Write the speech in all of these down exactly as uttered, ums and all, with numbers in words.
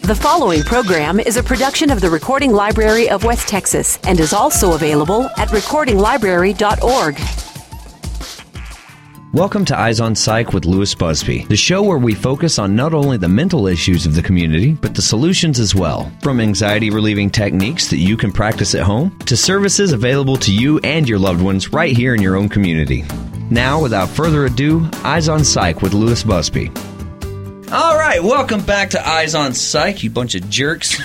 The following program is a production of the Recording Library of West Texas and is also available at recording library dot org. Welcome to Eyes on Psych with Lewis Busby, the show where we focus on not only the mental issues of the community, but the solutions as well. From anxiety-relieving techniques that you can practice at home, to services available to you and your loved ones right here in your own community. Now, without further ado, Eyes on Psych with Lewis Busby. All right, welcome back to Eyes on Psych, you bunch of jerks.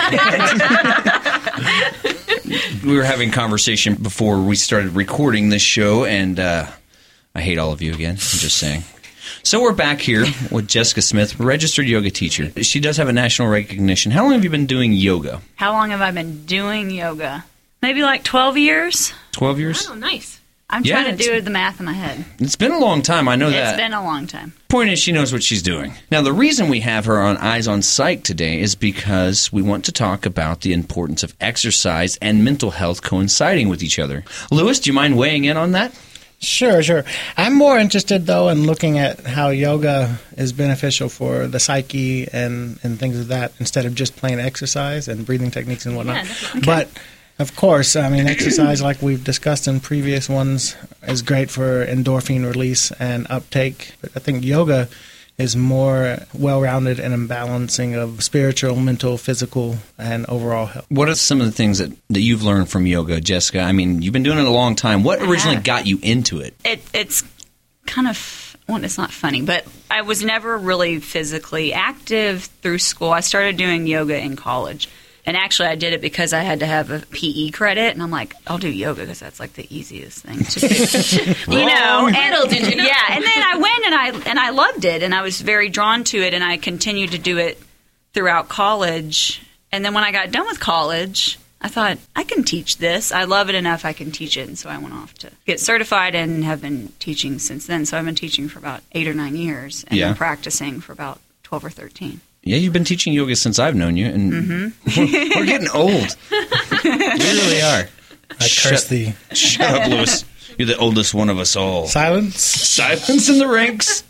We were having conversation before we started recording this show, and uh, I hate all of you again, I'm just saying. So we're back here with Jessica Smith, registered yoga teacher. She does have a national recognition. How long have you been doing yoga? How long have I been doing yoga? Maybe like twelve years. twelve years? Oh, nice. I'm Yeah, trying to it's- do the math in my head. It's been a long time, I know It's that. been a long time. Point is, she knows what she's doing. Now, the reason we have her on Eyes on Psych today is because we want to talk about the importance of exercise and mental health coinciding with each other. Lewis, do you mind weighing in on that? Sure, sure. I'm more interested, though, in looking at how yoga is beneficial for the psyche and, and things of that, instead of just plain exercise and breathing techniques and whatnot. Yeah, definitely. But, of course, I mean, exercise, like we've discussed in previous ones, is great for endorphin release and uptake. But I think yoga is more well-rounded in a balancing of spiritual, mental, physical, and overall health. What are some of the things that, that you've learned from yoga, Jessica? I mean, you've been doing it a long time. What originally have. got you into it? It, it's kind of, well, it's not funny, but I was never really physically active through school. I started doing yoga in college. And actually, I did it because I had to have a P E credit, and I'm like, I'll do yoga because that's like the easiest thing to do, you know. And, did you know? Yeah, and then I went and I and I loved it, and I was very drawn to it, and I continued to do it throughout college. And then when I got done with college, I thought I can teach this. I love it enough I can teach it, and so I went off to get certified and have been teaching since then. So I've been teaching for about eight or nine years, and Yeah. been practicing for about twelve or thirteen. Yeah, you've been teaching yoga since I've known you, and Mm-hmm. we're, we're getting old. We really are. I curse thee. Shut up, Lewis. You're the oldest one of us all. Silence. Silence in the ranks.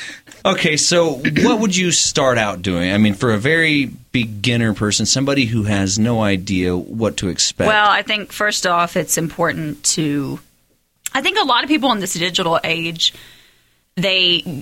Okay, so what would you start out doing? I mean, for a very beginner person, somebody who has no idea what to expect. Well, I think first off, it's important to. I think a lot of people in this digital age, they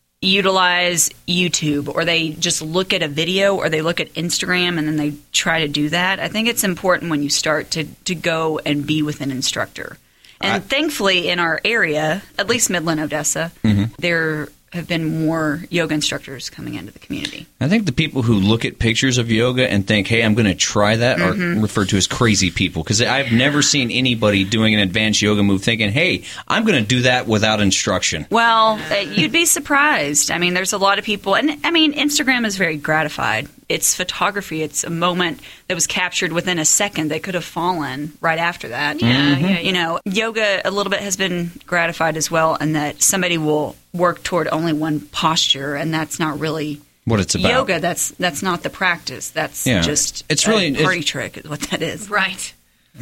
utilize YouTube, or they just look at a video, or they look at Instagram and then they try to do that. I think it's important when you start to, to go and be with an instructor. And I- thankfully in our area, at least Midland, Odessa, there have been more yoga instructors coming into the community. I think the people who look at pictures of yoga and think, hey, I'm going to try that, Mm-hmm. are referred to as crazy people. Because I've never seen anybody doing an advanced yoga move thinking, hey, I'm going to do that without instruction. Well, uh, you'd be surprised. I mean, there's a lot of people, and I mean, Instagram is very gratified. It's photography. It's a moment that was captured within a second. They could have fallen right after that. Yeah, yeah. You know, yoga a little bit has been gratified as well, in that somebody will work toward only one posture, and that's not really What it's about. yoga. That's that's not the practice. That's Yeah. just It's a really- party it's- trick is what that is. Right.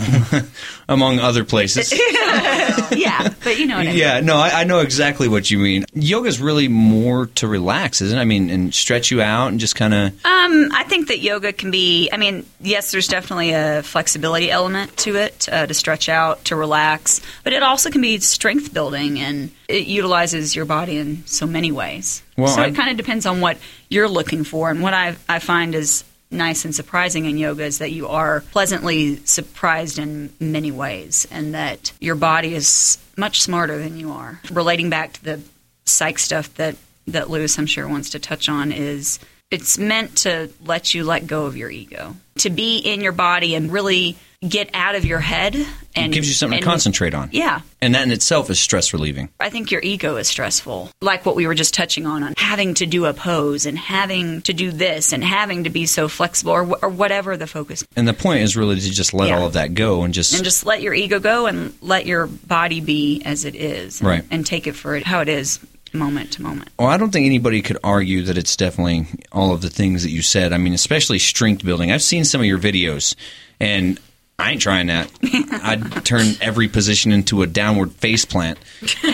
Among other places. Yeah, but you know what I mean. Yeah, no, I, I know exactly what you mean. Yoga is really more to relax, isn't it? I mean, and stretch you out and just kind of... Um, I think that yoga can be, I mean, yes, there's definitely a flexibility element to it, uh, to stretch out, to relax, but it also can be strength building, and it utilizes your body in so many ways. Well, so I- it kind of depends on what you're looking for, and what I, I find is nice and surprising in yoga is that you are pleasantly surprised in many ways, and that your body is much smarter than you are. Relating back to the psych stuff that, that Lewis, I'm sure, wants to touch on, is it's meant to let you let go of your ego, to be in your body and really get out of your head. And It gives you something and- to concentrate on. Yeah. And that in itself is stress relieving. I think your ego is stressful, like what we were just touching on, on having to do a pose and having to do this and having to be so flexible, or, wh- or whatever the focus. And the point is really to just let Yeah. all of that go and just... And just let your ego go and let your body be as it is. And, Right. and take it for it how it is, moment to moment. Well, I don't think anybody could argue that it's definitely all of the things that you said. I mean, especially strength building. I've seen some of your videos, and I ain't trying that. I'd turn every position into a downward face plant. no,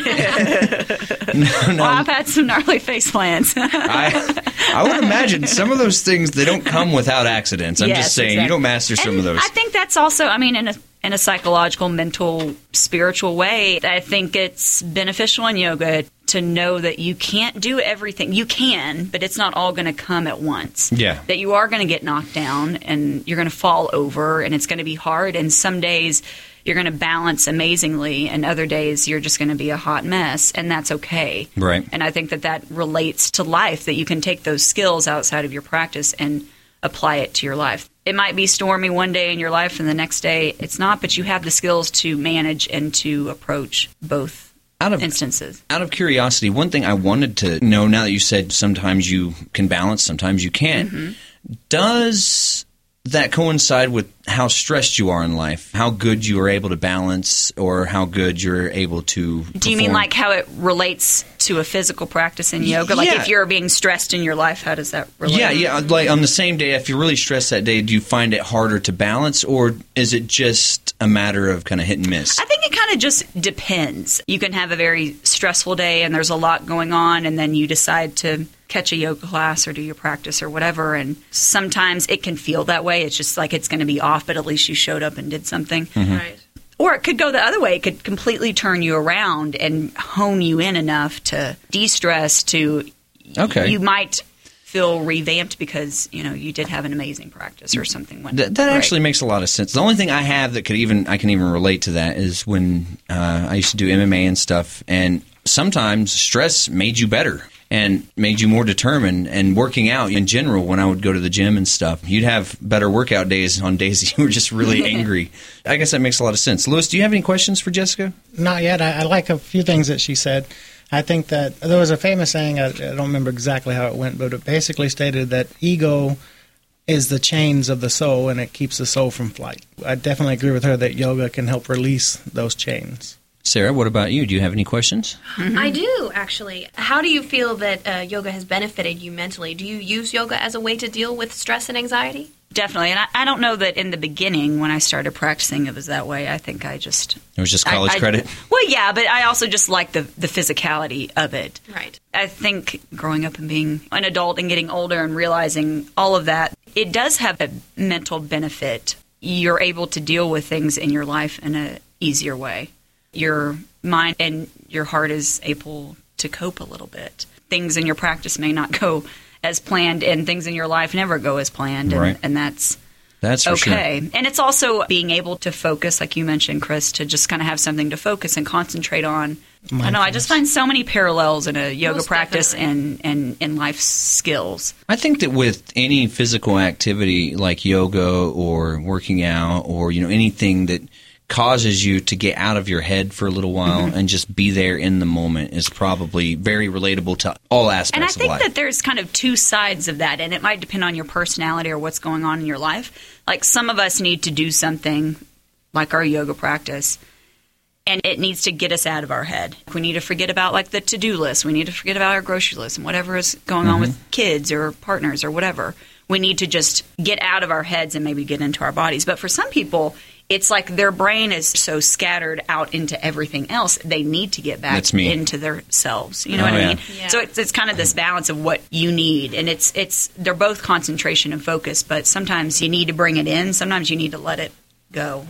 no. Well, I've had some gnarly face plants. I, I would imagine some of those things, they don't come without accidents. I'm Yes, just saying, exactly. you don't master some And of those. I think that's also, I mean, in a in a psychological, mental, spiritual way, I think it's beneficial in yoga to know that you can't do everything. You can, but it's not all going to come at once. Yeah. That you are going to get knocked down and you're going to fall over and it's going to be hard. And some days you're going to balance amazingly and other days you're just going to be a hot mess, and that's okay. Right. And I think that that relates to life, that you can take those skills outside of your practice and apply it to your life. It might be stormy one day in your life and the next day it's not, but you have the skills to manage and to approach both Out of, instances. Out of curiosity, one thing I wanted to know, now that you said sometimes you can balance, sometimes you can't, Mm-hmm. does that coincide with how stressed you are in life? How good you are able to balance, or how good you're able to Do you mean perform? like how it relates to a physical practice in yoga? Like Yeah. if you're being stressed in your life, how does that relate? Yeah, yeah. Like on the same day, if you're really stressed that day, do you find it harder to balance, or is it just a matter of kind of hit and miss? I think it kind of just depends. You can have a very stressful day and there's a lot going on, and then you decide to catch a yoga class or do your practice or whatever, and sometimes it can feel that way. It's just like it's going to be off, but at least you showed up and did something. Mm-hmm. Right. Or it could go the other way. It could completely turn you around and hone you in enough to de-stress, to Okay. you might feel revamped because, you know, you did have an amazing practice or something went That, that great. actually makes a lot of sense. The only thing I have that could even I can even relate to that is when uh, I used to do M M A and stuff, and sometimes stress made you better and made you more determined. And working out in general, when I would go to the gym and stuff, you'd have better workout days on days that you were just really angry. I guess that makes a lot of sense. Lewis, do you have any questions for Jessica? Not yet. I, I like a few things that she said. I think that there was a famous saying, I, I don't remember exactly how it went, but it basically stated that ego is the chains of the soul and it keeps the soul from flight. I definitely agree with her that yoga can help release those chains. Sarah, what about you? Do you have any questions? Mm-hmm. I do, actually. How do you feel that uh, yoga has benefited you mentally? Do you use yoga as a way to deal with stress and anxiety? Definitely. And I, I don't know that in the beginning when I started practicing it was that way. I think I just... It was just college I, I, credit? Well, yeah, but I also just like the, the physicality of it. Right. I think growing up and being an adult and getting older and realizing all of that, it does have a mental benefit. You're able to deal with things in your life in an easier way. Your mind and your heart is able to cope a little bit. Things in your practice may not go as planned, and things in your life never go as planned, and, Right. and that's That's for okay. sure. And it's also being able to focus, like you mentioned, Chris, to just kind of have something to focus and concentrate on. I know, I just find so many parallels in a yoga Most practice definitely. and, and in life skills. I think that with any physical activity like yoga or working out or, you know, anything that causes you to get out of your head for a little while Mm-hmm. and just be there in the moment is probably very relatable to all aspects And I of think life. that there's kind of two sides of that, and it might depend on your personality or what's going on in your life. Like some of us need to do something like our yoga practice, and it needs to get us out of our head. We need to forget about like the to-do list. We need to forget about our grocery list and whatever is going on with kids or partners or whatever. We need to just get out of our heads and maybe get into our bodies. But for some people, it's like their brain is so scattered out into everything else, they need to get back That's me. into themselves. You know Oh, what I yeah. mean? Yeah. So it's, it's kind of this balance of what you need. And it's it's they're both concentration and focus, but sometimes you need to bring it in. Sometimes you need to let it go.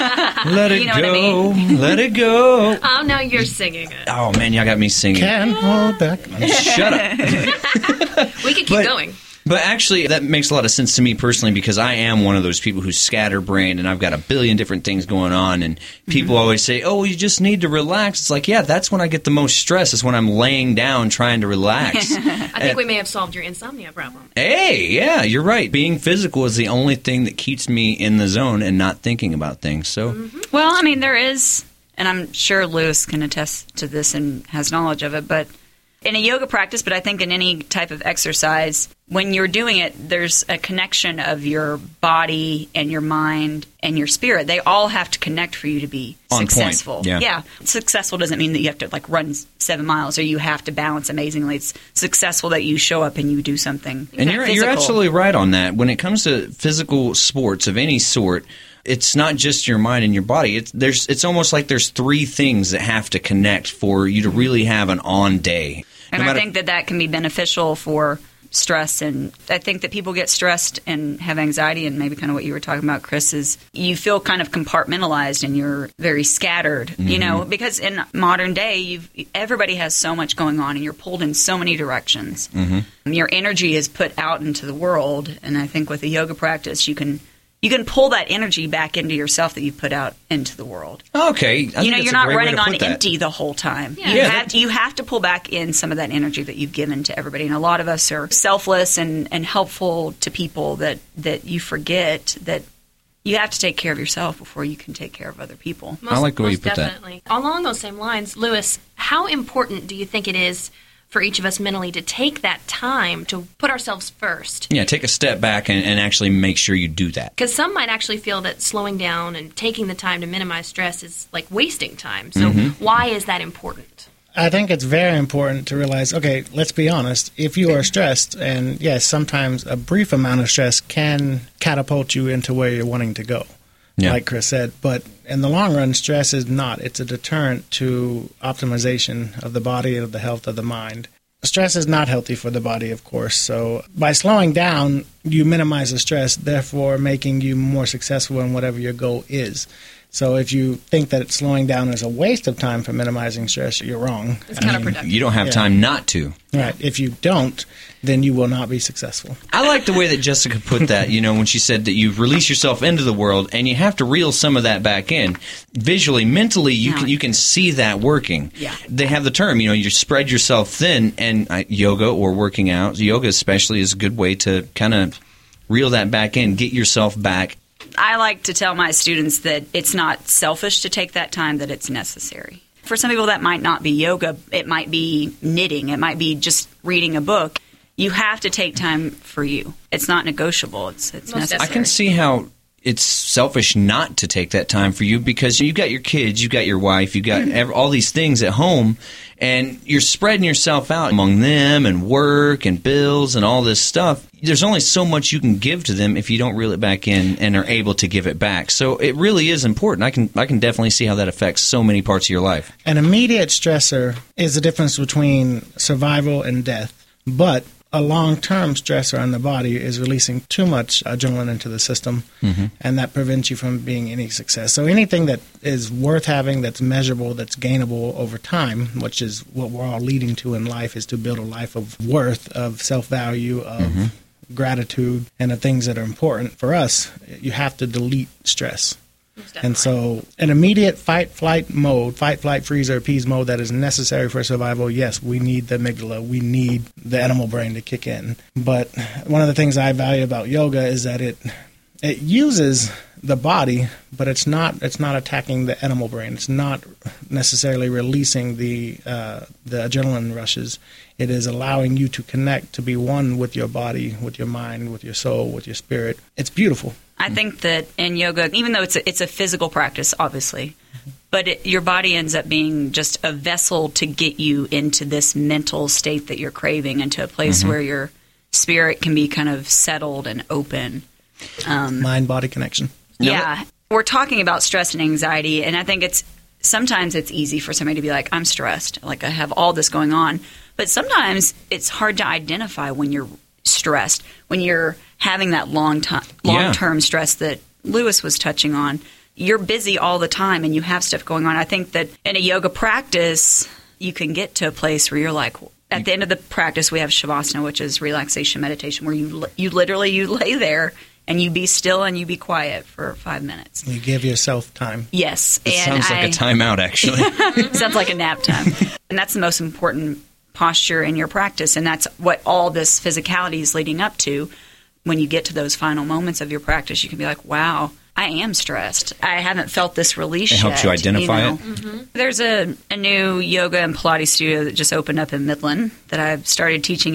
Let it You know what I go. Let it go. Oh, now you're singing it. Oh, man, y'all got me singing. Can't hold back. Shut up. We could keep But- going. But actually, that makes a lot of sense to me personally because I am one of those people who's scatterbrained and I've got a billion different things going on. And people always say, oh, you just need to relax. It's like, yeah, that's when I get the most stress is when I'm laying down trying to relax. I think we may have solved your insomnia problem. Hey, yeah, you're right. Being physical is the only thing that keeps me in the zone and not thinking about things. So, Well, I mean, there is, and I'm sure Lewis can attest to this and has knowledge of it, but in a yoga practice, but I think in any type of exercise, when you're doing it, there's a connection of your body and your mind and your spirit. They all have to connect for you to be On successful. point. Yeah. yeah. Successful doesn't mean that you have to like run seven miles or you have to balance amazingly. It's successful that you show up and you do something And you're, physical. you're absolutely right on that. When it comes to physical sports of any sort, it's not just your mind and your body. It's there's it's almost like there's three things that have to connect for you to really have an on day. And No I matter- think that that can be beneficial for stress. And I think that people get stressed and have anxiety, and maybe kind of what you were talking about, Chris, is you feel kind of compartmentalized and you're very scattered, Mm-hmm. you know, because in modern day, you've, everybody has so much going on and you're pulled in so many directions. Mm-hmm. Your energy is put out into the world. And I think with a yoga practice, you can you can pull that energy back into yourself that you put out into the world. Okay. I You think know, that's you're a not great way running to on put that. empty the whole time. Yeah. You, Yeah, have to, you have to pull back in some of that energy that you've given to everybody. And a lot of us are selfless and, and helpful to people that, that you forget that you have to take care of yourself before you can take care of other people. Most, I like the way you most put that. definitely. Along those same lines, Lewis, how important do you think it is for each of us mentally to take that time to put ourselves first? Yeah, take a step back and, and actually make sure you do that. Because some might actually feel that slowing down and taking the time to minimize stress is like wasting time. So Mm-hmm. why is that important? I think it's very important to realize, okay, let's be honest. If you are stressed, and yes, sometimes a brief amount of stress can catapult you into where you're wanting to go, Yeah. like Chris said. But in the long run, stress is not. It's a deterrent to optimization of the body and of the health of the mind. Stress is not healthy for the body, of course. So by slowing down, you minimize the stress, therefore making you more successful in whatever your goal is. So if you think that slowing down is a waste of time for minimizing stress, you're wrong. It's I mean, counterproductive. You don't have Yeah. time not to. Right. If you don't, then you will not be successful. I like the way that Jessica put that, you know, when she said that you release yourself into the world and you have to reel some of that back in. Visually, mentally, you Yeah. can you can see that working. Yeah. They have the term, you know, you spread yourself thin, and uh, yoga or working out, yoga especially, is a good way to kind of reel that back in, get yourself back. I like to tell my students that it's not selfish to take that time, that it's necessary. For some people, that might not be yoga. It might be knitting. It might be just reading a book. You have to take time for you. It's not negotiable. It's it's Most necessary. I can see how it's selfish not to take that time for you, because you got your kids, you got your wife, you got ev- all these things at home, and you're spreading yourself out among them and work and bills and all this stuff. There's only so much you can give to them if you don't reel it back in and are able to give it back. So it really is important. I can I can definitely see how that affects so many parts of your life. An immediate stressor is the difference between survival and death. But a long-term stressor on the body is releasing too much adrenaline into the system, mm-hmm. and that prevents you from being any success. So anything that is worth having, that's measurable, that's gainable over time, which is what we're all leading to in life, is to build a life of worth, of self-value, of mm-hmm. gratitude, and the things that are important for us. You have to delete stress. And so an immediate fight, flight mode, fight, flight, freeze, or appease mode that is necessary for survival, yes, we need the amygdala. We need the animal brain to kick in. But one of the things I value about yoga is that it it uses the body, but it's not it's not attacking the animal brain. It's not necessarily releasing the uh, the adrenaline rushes. It is allowing you to connect, to be one with your body, with your mind, with your soul, with your spirit. It's beautiful. I think that in yoga, even though it's a, it's a physical practice, obviously, but it, your body ends up being just a vessel to get you into this mental state that you're craving, into a place mm-hmm. where your spirit can be kind of settled and open. Um, Mind-body connection. Yeah. We're talking about stress and anxiety, and I think it's sometimes it's easy for somebody to be like, I'm stressed, like I have all this going on. But sometimes it's hard to identify when you're stressed, when you're having that long time, long-term yeah. stress that Lewis was touching on. You're busy all the time and you have stuff going on. I think that in a yoga practice, you can get to a place where you're like, at the end of the practice, we have Shavasana, which is relaxation meditation, where you you literally you lay there and you be still and you be quiet for five minutes. You give yourself time. Yes. It and sounds I, like a timeout, actually. Sounds like a nap time. And that's the most important posture in your practice, and that's what all this physicality is leading up to. When you get to those final moments of your practice, you can be like, wow, I am stressed. I haven't felt this release yet. It helps you identify you know? it. Mm-hmm. There's a, a new yoga and Pilates studio that just opened up in Midland that I've started teaching at,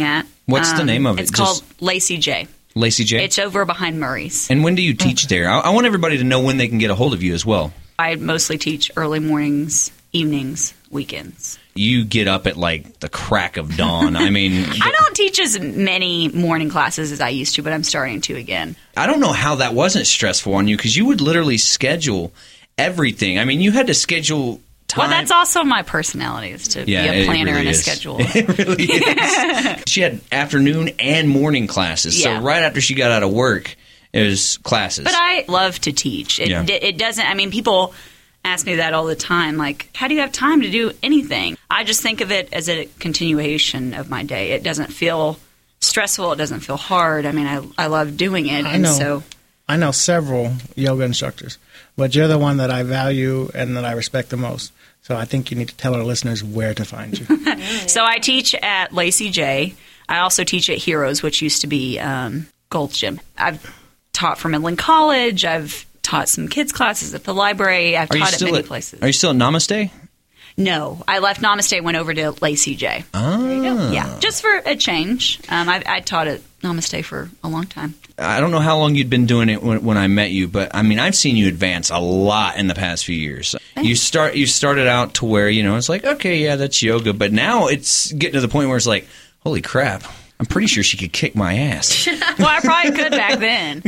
What's the name of it? It's Just called Lacey J. Lacey J? It's over behind Murray's. And when do you teach there? I, I want everybody to know when they can get a hold of you as well. I mostly teach early mornings, evenings, weekends. You get up at like the crack of dawn. I mean, I don't teach as many morning classes as I used to, but I'm starting to again. I don't know how that wasn't stressful on you because you would literally schedule everything. I mean, you had to schedule time. Well, that's also my personality is to Yeah, be a planner it really and a is. scheduler. It really is. She had afternoon and morning classes. Yeah. So right after she got out of work, it was classes. But I love to teach. It, Yeah. it doesn't, I mean, people ask me that all the time. Like, how do you have time to do anything? I just think of it as a continuation of my day. It doesn't feel stressful. It doesn't feel hard. I mean, I, I love doing it. I and know. so I know several yoga instructors, but you're the one that I value and that I respect the most. So I think you need to tell our listeners where to find you. So I teach at Lacey J. I also teach at Heroes, which used to be um, Gold's Gym. I've taught for Midland College. I've taught some kids classes at the library. I've are you taught at still many at, places. Are you still at Namaste? No, I left Namaste, went over to Lacey J. Oh. Yeah, just for a change. Um, I, I taught at Namaste for a long time. I don't know how long you'd been doing it when, when I met you, but I mean, I've seen you advance a lot in the past few years. You start, you started out to where, you know, it's like, okay, yeah, that's yoga, but now it's getting to the point where it's like, holy crap, I'm pretty sure she could kick my ass. Well, I probably could back then.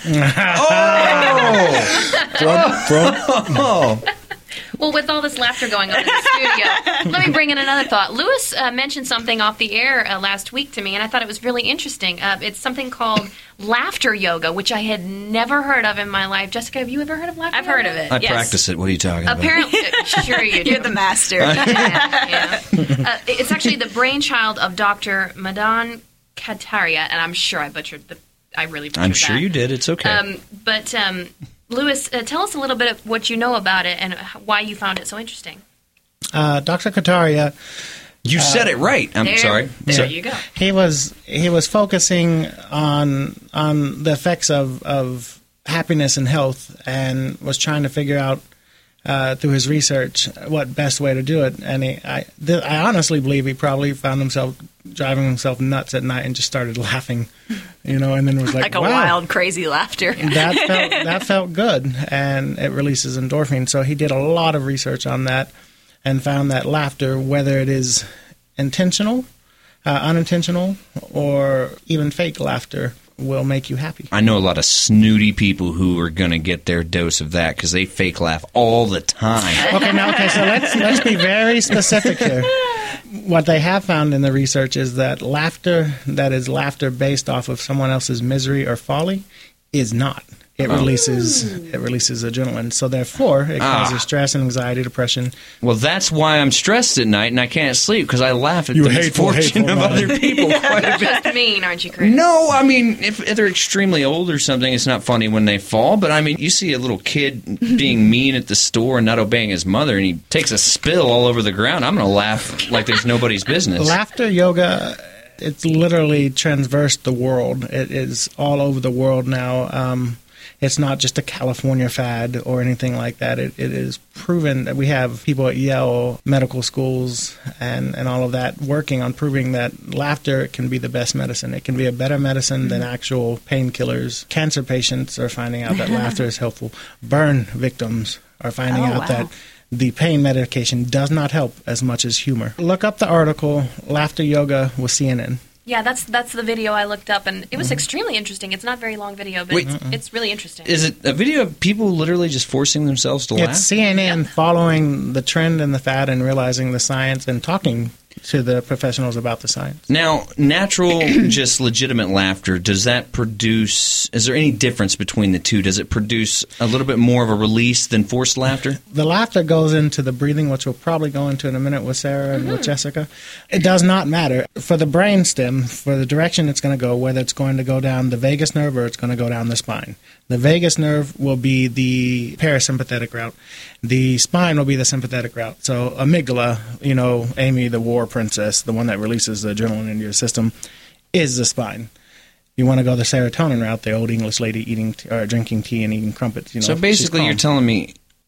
Oh! Well, with all this laughter going on in the studio, let me bring in another thought. Lewis uh, mentioned something off the air uh, last week to me, and I thought it was really interesting. Uh, it's something called laughter yoga, which I had never heard of in my life. Jessica, have you ever heard of laughter I've yoga? heard of it. I yes. practice it. What are you talking about? Apparently, sure you do. You're the master. Yeah, yeah. Uh, it's actually the brainchild of Doctor Madan Kataria, and I'm sure I butchered the. I really butchered I'm sure that. you did. It's okay. Um, but um, Lewis, uh, tell us a little bit of what you know about it and why you found it so interesting. Uh, Doctor Kataria, you said it right. I'm There, sorry. There So- you go. he was he was focusing on on the effects of of happiness and health, and was trying to figure out uh, through his research what best way to do it. And he, I th- I honestly believe he probably found himself driving himself nuts at night and just started laughing, you know, and then was like, Like a wow. wild, crazy laughter. that felt that felt good, and it releases endorphin. So he did a lot of research on that, and found that laughter, whether it is intentional, uh, unintentional, or even fake laughter, will make you happy. I know a lot of snooty people who are going to get their dose of that because they fake laugh all the time. Okay, now okay, so let's let's be very specific here. What they have found in the research is that laughter that is laughter based off of someone else's misery or folly is not. It releases it releases adrenaline, so therefore it causes Ah. stress and anxiety, depression. Well, that's why I'm stressed at night and I can't sleep because I laugh at You the hateful, misfortune hateful of man. other people quite a bit. Just mean, aren't you, Chris? No, I mean, if, if they're extremely old or something, it's not funny when they fall. But, I mean, you see a little kid being mean at the store and not obeying his mother, and he takes a spill all over the ground. I'm going to laugh like there's nobody's business. Laughter yoga, it's literally transversed the world. It is all over the world now. Um, it's not just a California fad or anything like that. It, it is proven that we have people at Yale medical schools and, and all of that working on proving that laughter can be the best medicine. It can be a better medicine than actual painkillers. Cancer patients are finding out that laughter is helpful. Burn victims are finding Oh, out wow. that the pain medication does not help as much as humor. Look up the article, Laughter Yoga with C N N. Yeah, that's that's the video I looked up, and it was extremely interesting. It's not a very long video, but Wait. it's, it's really interesting. Is it a video of people literally just forcing themselves to laugh? It's C N N following the trend and the fad and realizing the science and talking to the professionals about the science. Now, natural, just legitimate laughter, does that produce, is there any difference between the two? Does it produce a little bit more of a release than forced laughter? The laughter goes into the breathing, which we'll probably go into in a minute with Sarah and with Jessica. It does not matter. For the brainstem, for the direction it's going to go, whether it's going to go down the vagus nerve or it's going to go down the spine. The vagus nerve will be the parasympathetic route. The spine will be the sympathetic route. So amygdala, you know, Amy, the war princess, the one that releases the adrenaline into your system, is the spine. You want to go the serotonin route, the old English lady eating t- or drinking tea and eating crumpets. You know, So she's basically, calm. you're telling me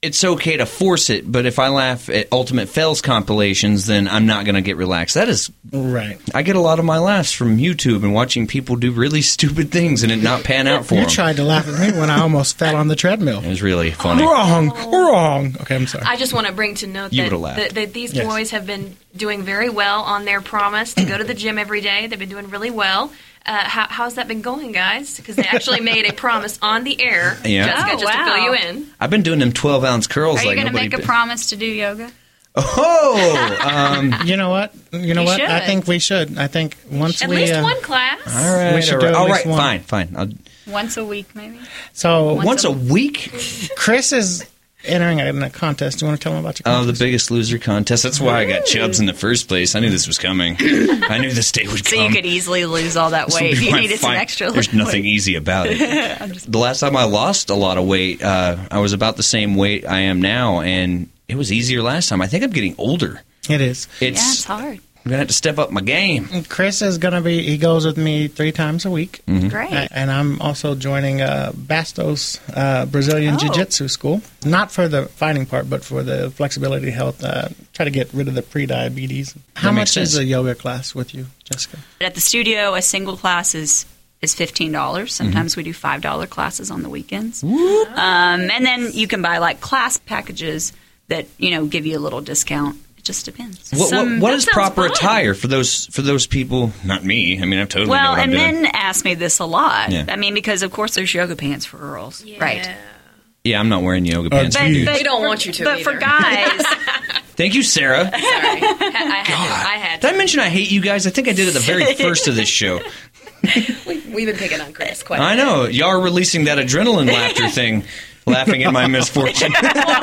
it's okay to force it, but if I laugh at Ultimate Fails compilations, then I'm not going to get relaxed. That is Right. I get a lot of my laughs from YouTube and watching people do really stupid things and it not pan out for You them. tried to laugh at me when I almost fell on the treadmill. It was really funny. Wrong, wrong. Okay, I'm sorry. I just want to bring to note You that, would've laughed. that, that these Yes. boys have been doing very well on their promise to go to the gym every day. They've been doing really well. Uh, how, how's that been going, guys? Because they actually made a promise on the air, Yeah. Jessica, Oh, just to wow. fill you in. I've been doing them twelve-ounce curls Are you like going to nobody... make a bi- promise to do yoga? Oh! Um, You know what? You know You what? I should. think we should. I think once At we. least uh, one class. all right. We should all do right, at all least right one. fine, fine. I'll, Once a week, maybe? So once a week? Chris is entering in a contest. Do you want to tell him about your Oh, the contest? Biggest Loser contest. That's why I got chubs in the first place. I knew this was coming. I knew this day would So come. you could easily lose all that This would weight. be You my needed some fine- extra There's nothing weight. easy about it. The last time I lost a lot of weight, uh, I was about the same weight I am now, and it was easier last time. I think I'm getting older. It is. It's, Yeah, it's hard. I'm going to have to step up my game. Chris is going to be, he goes with me three times a week. Mm-hmm. Great. Uh, and I'm also joining uh, Bastos uh, Brazilian Oh. Jiu-Jitsu school. Not for the fighting part, but for the flexibility health. Uh, try to get rid of the pre-diabetes. How That much makes sense. is a yoga class with you, Jessica? At the studio, a single class is is fifteen dollars. Sometimes we do five dollar classes on the weekends. Um, and then you can buy like class packages that, you know, give you a little discount. It just depends. What, Some- what, what that is sounds proper fun. attire for those for those people? Not me. I mean, I totally know Well, what I'm and doing. men ask me this a lot. Yeah. I mean, because of course there's yoga pants for girls, right? Yeah, I'm not wearing yoga pants. But, Geez. but We don't for- want you to But for either. guys, Thank you, Sarah. Sorry. I had to. I had Did to. I mention I hate you guys? I think I did at the very first of this show. We've been picking on Chris quite I a bit. know. Y'all are releasing that adrenaline laughter thing, laughing at my misfortune.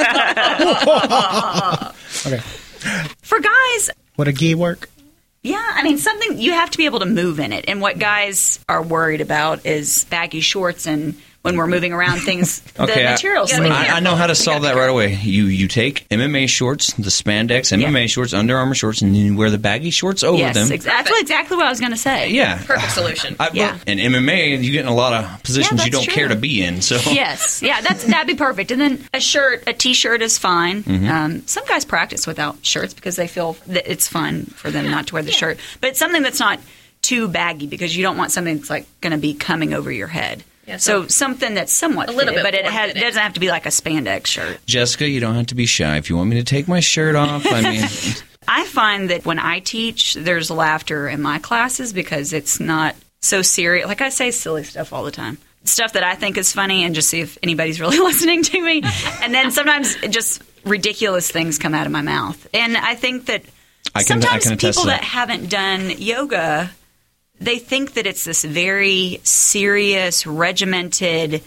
Okay. for guys, Would a gi work? yeah, I mean, something you have to be able to move in it. And what guys are worried about is baggy shorts and when we're moving around things, Okay, the I- materials. gotta be I, I know how to solve that right away. You you take M M A shorts, the spandex M M A Yeah. shorts, Under Armour shorts, and then you wear the baggy shorts over Yes, them. exactly, exactly what I was going to say. Yeah. Perfect solution. I, Yeah. And M M A, you get in a lot of positions Yeah, you that's don't care true. to be in. So Yes, yeah, that's that'd be perfect. And then a shirt, a t-shirt is fine. Mm-hmm. Um, some guys practice without shirts because they feel that it's fun for them not to wear the shirt. But it's something that's not too baggy because you don't want something that's like going to be coming over your head. Yeah, so, so- something that's somewhat A little fitted, bit but it more has, fitted. doesn't have to be like a spandex shirt. Jessica, you don't have to be shy. If you want me to take my shirt off, I mean, I find that when I teach, there's laughter in my classes because it's not so serious. Like I say silly stuff all the time. Stuff that I think is funny and just see if anybody's really listening to me. And then sometimes just ridiculous things come out of my mouth. And I think that I can- I sometimes can attest people to that that. haven't done yoga, they think that it's this very serious, regimented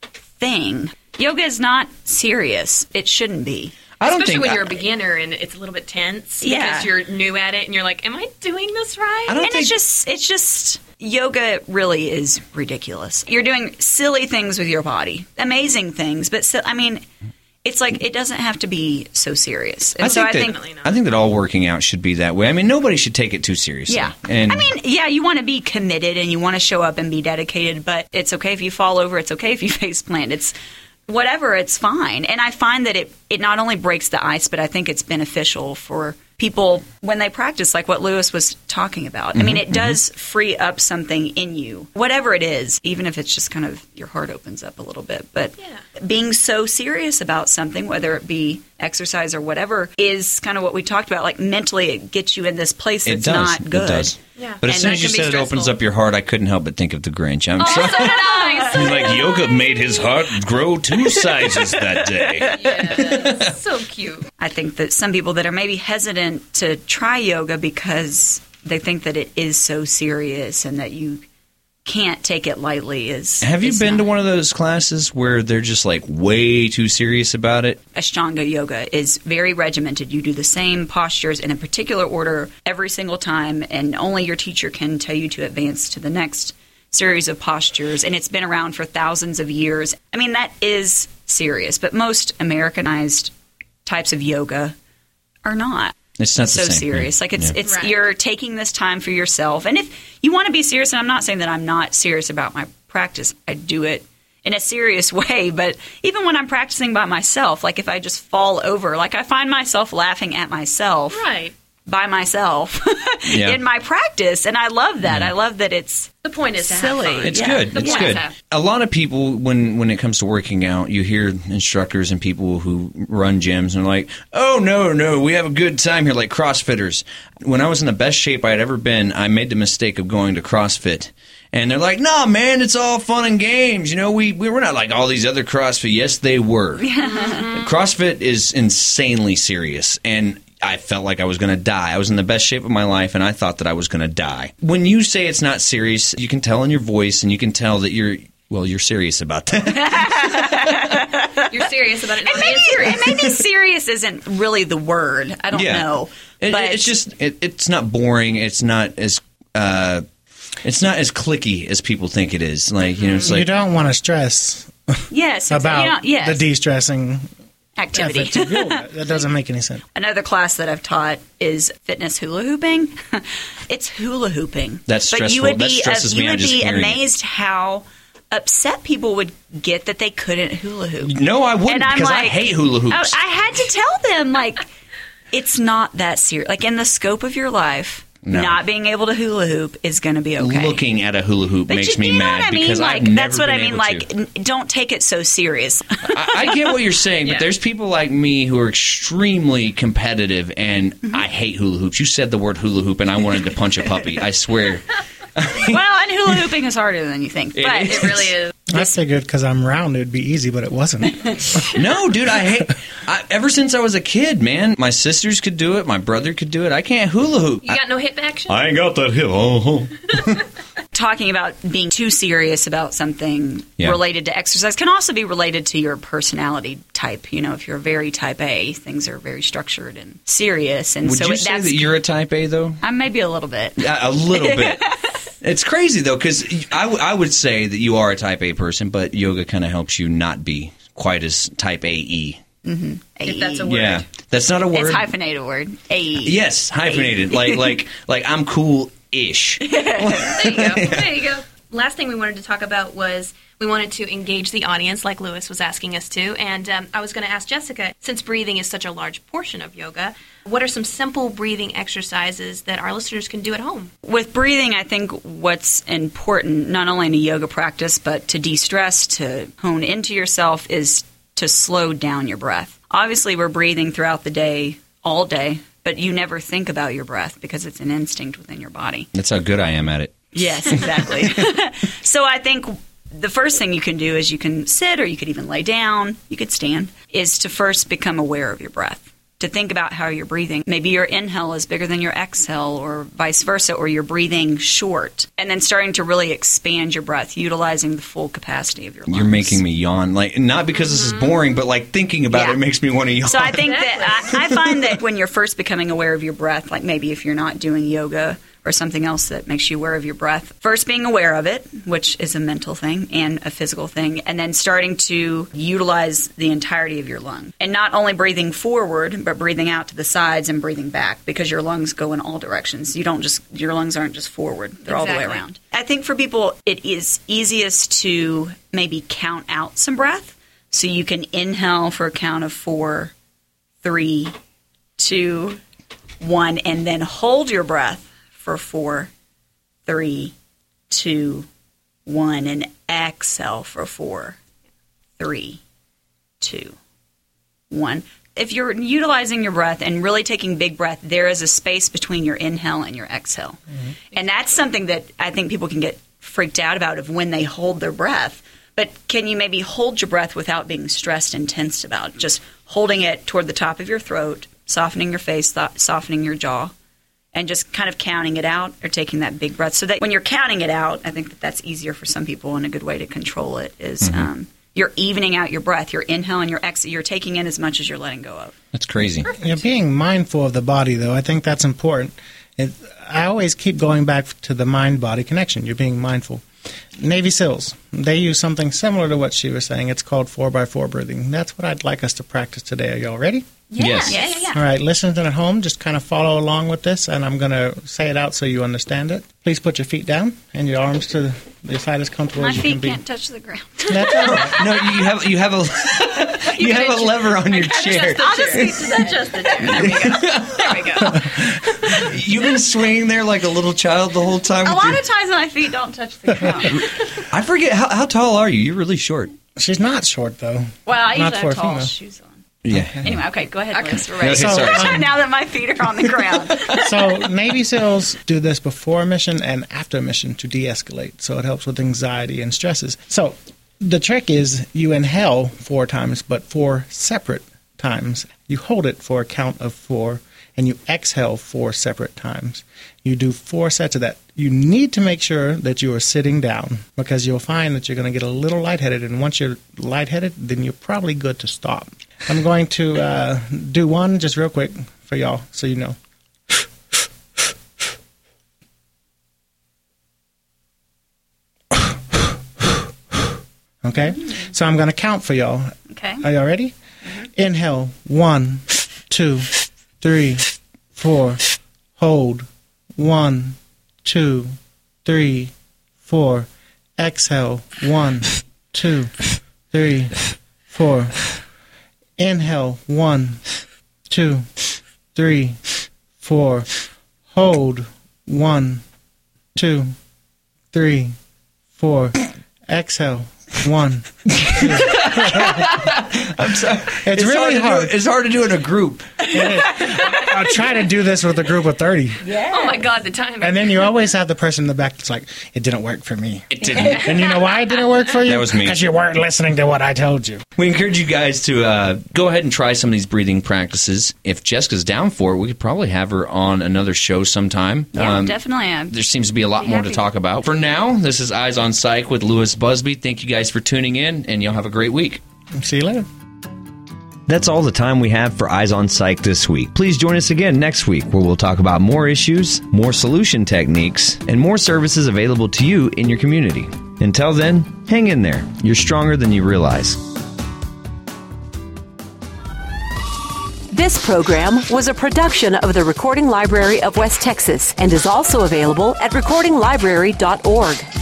thing. Yoga is not serious. It shouldn't be. I don't Especially think when I- you're a beginner and it's a little bit tense Yeah. because you're new at it and you're like, am I doing this right? I don't And think it's just it's just yoga really is ridiculous. You're doing silly things with your body, amazing things, but so, I mean, it's like it doesn't have to be so serious. And I so think I that, think Definitely not. I think that all working out should be that way. I mean, nobody should take it too seriously. yeah. And I mean, yeah, you want to be committed and you want to show up and be dedicated, but it's okay if you fall over, it's okay if you face plant. It's whatever, it's fine. And I find that it it not only breaks the ice, but I think it's beneficial for people when they practice, like what Lewis was talking about. I mean, it does free up something in you, whatever it is, even if it's just kind of your heart opens up a little bit. But Yeah. being so serious about something, whether it be exercise or whatever, is kind of what we talked about. Like mentally, it gets you in this place it that's does. not good. It does. Yeah. But as And soon that as you can be said it opens stressful. up your heart, I couldn't help but think of the Grinch. I'm Oh, sorry. so did I. So Like yoga made his heart grow two sizes that day. yeah, so cute. I think that some people that are maybe hesitant to try yoga because they think that it is so serious and that you can't take it lightly is. Have you is been not. to one of those classes where they're just like way too serious about it? Ashtanga yoga is very regimented. You do the same postures in a particular order every single time, and only your teacher can tell you to advance to the next series of postures. And it's been around for thousands of years. I mean, that is serious, but most Americanized types of yoga are not. It's not the so same. serious. Like it's Yeah. it's Right. you're taking this time for yourself. And if you want to be serious, and I'm not saying that I'm not serious about my practice, I do it in a serious way. But even when I'm practicing by myself, like if I just fall over, like I find myself laughing at myself. Right. By myself Yeah. in my practice, and I love that. Yeah. I love that it's The point is to have silly. fun. It's Yeah. good. The It's point is good. to have- A lot of people, when when it comes to working out, you hear instructors and people who run gyms and they're like, "Oh no, no, we have a good time here," like CrossFitters. When I was in the best shape I had ever been, I made the mistake of going to CrossFit. And they're like, "No, man, it's all fun and games. You know, we, we we're not like all these other CrossFit." Yes, they were. CrossFit is insanely serious, and I felt like I was going to die. I was in the best shape of my life, and I thought that I was going to die. When you say it's not serious, you can tell in your voice, and you can tell that you're, well, you're serious about that. You're serious about it. Not And maybe, being serious. and maybe serious isn't really the word. I don't Yeah. know. It, but it's just, it, it's not boring. It's not as, uh, it's not as clicky as people think it is. Like, you know, it's you like, don't want to stress yes, about you know, yes, the de-stressing activity. effort of yoga. That doesn't make any sense. Another class that I've taught is fitness hula hooping. It's hula hooping. That's But you stressful. would That be, stresses uh, me you out would just be hearing it. amazed how upset people would get that they couldn't hula hoop. no, I wouldn't, And I'm because I like, hate hula I, hoops. I had to tell them, like, it's not that serious. Like, in the scope of your life, No. not being able to hula hoop is going to be okay. Looking at a hula hoop But makes you, me you know mad what I mean? because Like, I've never that's what been I mean. able Like, to. n- don't take it so serious. I, I get what you're saying, but Yeah. there's people like me who are extremely competitive, and Mm-hmm. I hate hula hoops. You said the word hula hoop, and I wanted to punch a puppy. I swear. Well, and hula hooping is harder than you think. It But is. It really is. I figured because I'm round, it'd be easy, but it wasn't. No, dude, I hate. I, ever since I was a kid, man, my sisters could do it, my brother could do it. I can't hula hoop. You got no hip action? I ain't got that hip. Oh, talking about being too serious about something Yeah. related to exercise can also be related to your personality type. You know, if you're very type A, things are very structured and serious. And would so you it, say that's that you're a type A though? I'm maybe a little bit. A, a little bit. It's crazy though, because I, w- I would say that you are a type A person, but yoga kind of helps you not be quite as type A E. If that's a A E. word. Yeah, that's not a word. It's hyphenated word. A E. Yes, hyphenated. like like like I'm cool-ish. There you go. There you go. Last thing we wanted to talk about was we wanted to engage the audience, like Lewis was asking us to. And um, I was going to ask Jessica, since breathing is such a large portion of yoga, what are some simple breathing exercises that our listeners can do at home? With breathing, I think what's important, not only in a yoga practice, but to de-stress, to hone into yourself, is to slow down your breath. Obviously, we're breathing throughout the day, all day, but you never think about your breath because it's an instinct within your body. That's how good I am at it. Yes, exactly. So I think the first thing you can do is you can sit, or you could even lay down, you could stand, is to first become aware of your breath. To think about how you're breathing. Maybe your inhale is bigger than your exhale, or vice versa, or you're breathing short. And then starting to really expand your breath, utilizing the full capacity of your lungs. You're making me yawn. Like, not because this is boring, but like thinking about Yeah. it makes me want to yawn. So I think that I, I find that when you're first becoming aware of your breath, like maybe if you're not doing yoga or something else that makes you aware of your breath, first being aware of it, which is a mental thing and a physical thing, and then starting to utilize the entirety of your lung. And not only breathing forward, but breathing out to the sides and breathing back, because your lungs go in all directions. You don't just, your lungs aren't just forward, they're all the way Exactly. around. I think for people, it is easiest to maybe count out some breath. So you can inhale for a count of four, three, two, one, and then hold your breath for four, three, two, one, and exhale for four, three, two, one. If you're utilizing your breath and really taking big breath, there is a space between your inhale and your exhale. Mm-hmm. And that's something that I think people can get freaked out about of when they hold their breath. But can you maybe hold your breath without being stressed and tensed about it? Just holding it toward the top of your throat, softening your face, th- softening your jaw, and just kind of counting it out or taking that big breath. So that when you're counting it out, I think that that's easier for some people, and a good way to control it is Mm-hmm. um, you're evening out your breath. Your inhale and your exhale, you're taking in as much as you're letting go of. That's crazy. You're being mindful of the body, though. I think that's important. It, I always keep going back to the mind-body connection. You're being mindful. Navy SEALs, they use something similar to what she was saying. It's called four by four breathing. That's what I'd like us to practice today. Are y'all ready? Yeah. Yes. Yeah, yeah, yeah. All right, listeners at home, just kind of follow along with this, and I'm going to say it out so you understand it. Please put your feet down and your arms to the side as comfortable My as you can feet be. can't touch the ground. That's all right. No, you have you have a you have a lever on your chair. I'll just adjust the chair. There we go. There we go. You've been swinging there like a little child the whole time. A with lot your- of times my feet don't touch the ground. I forget how, how tall are you? You're really short. She's not short, though. Well, I Not usually for a have tall female. shoes on. Yeah. Anyway, okay, go ahead, Liz. We're Okay, ready. sorry, sorry. now that my feet are on the ground. So Navy SEALs do this before a mission and after a mission to de-escalate. So it helps with anxiety and stresses. So the trick is you inhale four times, but four separate times. You hold it for a count of four, and you exhale four separate times. You do four sets of that. You need to make sure that you are sitting down because you'll find that you're going to get a little lightheaded, and once you're lightheaded, then you're probably good to stop. I'm going to uh, do one just real quick for y'all so you know. Okay? So I'm going to count for y'all. Okay. Are y'all ready? Inhale, one, two, three, four. Hold, one, two, three, four. Exhale, one, two, three, four. Inhale, one, two, three, four. Hold, one, two, three, four. Exhale, one, two. I'm sorry. It's, really to hard. Do, it's hard to do in a group. I'll try to do this with a group of thirty. Oh my God, the timing. And then you always have the person in the back that's like, it didn't work for me. It didn't. And you know why it didn't work for you? That was me. Because you weren't listening to what I told you. We encourage you guys to uh, go ahead and try some of these breathing practices. If Jessica's down for it, we could probably have her on another show sometime. Yeah, Um, definitely. I'm There seems to be a lot Be more to happy. talk about. For now, this is Eyes on Psych with Lewis Busby. Thank you guys for tuning in, and y'all have a great week. See you later. That's all the time we have for Eyes on Psych this week. Please join us again next week where we'll talk about more issues, more solution techniques, and more services available to you in your community. Until then, hang in there. You're stronger than you realize. This program was a production of the Recording Library of West Texas and is also available at recording library dot org.